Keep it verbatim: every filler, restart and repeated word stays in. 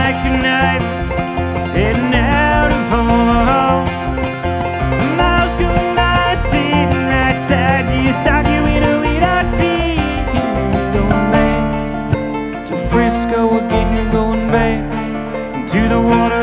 like a knife heading out of home. Miles going by, sitting right side you, start you in a without fear. You're going back to Frisco again, you're going back to the water